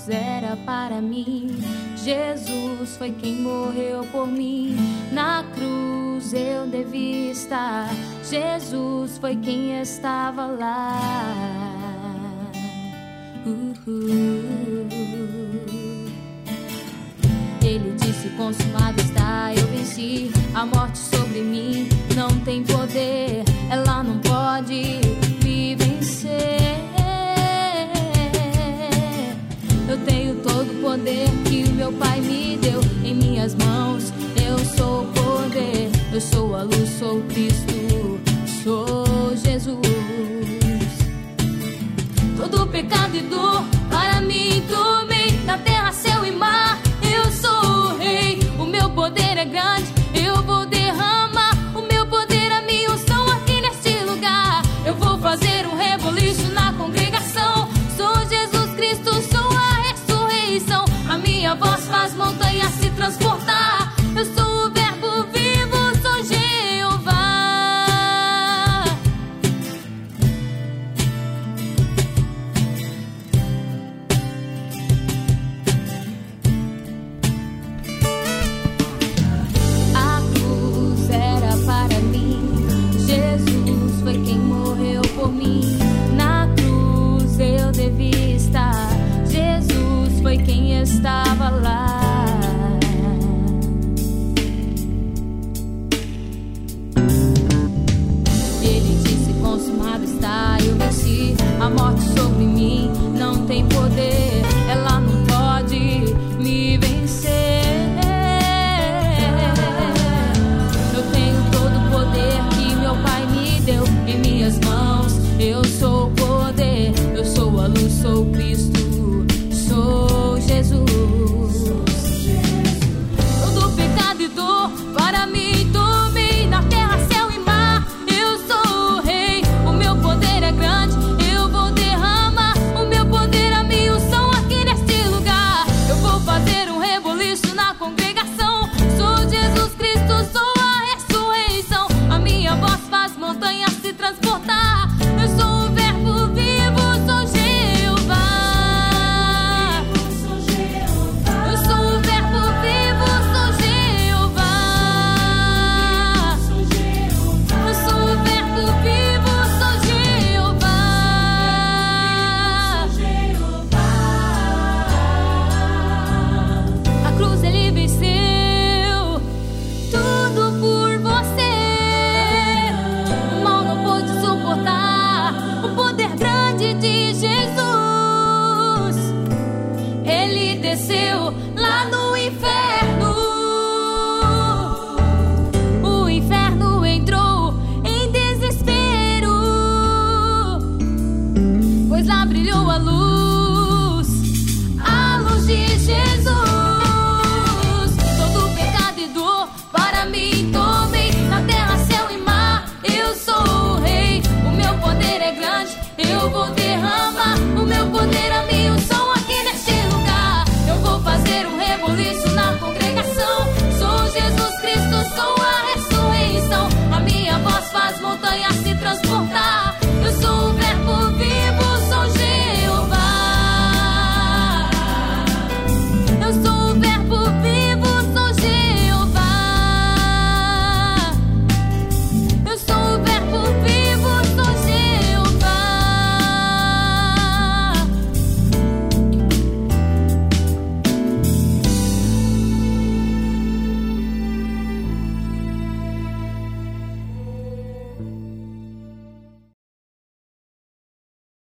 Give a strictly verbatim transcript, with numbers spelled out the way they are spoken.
era para mim. Jesus foi quem morreu por mim. Na cruz eu devia estar. Jesus foi quem estava lá. Uhul. Ele disse: consumado está, eu venci. A morte sobre mim não tem poder, ela não pode me vencer. Eu tenho todo o poder que o meu Pai me deu em minhas mãos. Eu sou o poder, eu sou a luz, sou o Cristo, sou Jesus. Todo pecado e dor para mim tomei, na terra, céu e mar. Eu sou o rei, o meu poder é grande, eu vou derramar o meu poder, a minha unção aqui neste lugar. Eu vou fazer um reboliço na congregação. Sou Jesus Cristo, sou a ressurreição. A minha voz faz montanhas se transportar. Eu sou o verbo vivo, sou Jeová. A cruz era para mim. Jesus foi quem morreu por mim. Na cruz eu devia estar. Jesus foi quem estava lá. Ele disse: consumado está, eu venci. A morte sobre mim não tem poder, ela não pode me vencer. Eu tenho todo o poder que meu Pai me deu em minhas mãos. Eu sou o poder, eu sou a luz, sou o Cristo, sou Jesus. Todo pecado e dor para mim tomei, na terra, céu e mar. Eu sou o rei, o meu poder é grande, eu vou derramar o meu poder, a minha unção aqui neste lugar. Eu vou fazer um reboliço na congregação. Sou Jesus Cristo, sou a ressurreição. A minha voz faz montanhas se transportar. Eu sou o verbo vivo, sou Jeová. Eu sou o verbo vivo, sou Jeová. Eu sou o verbo vivo, sou Jeová. A cruz ele venceu tudo por você. O mal não pôde suportar o poder grande de Jesus. Ele desceu lá no inferno. O inferno entrou em desespero, pois lá brilhou a luz.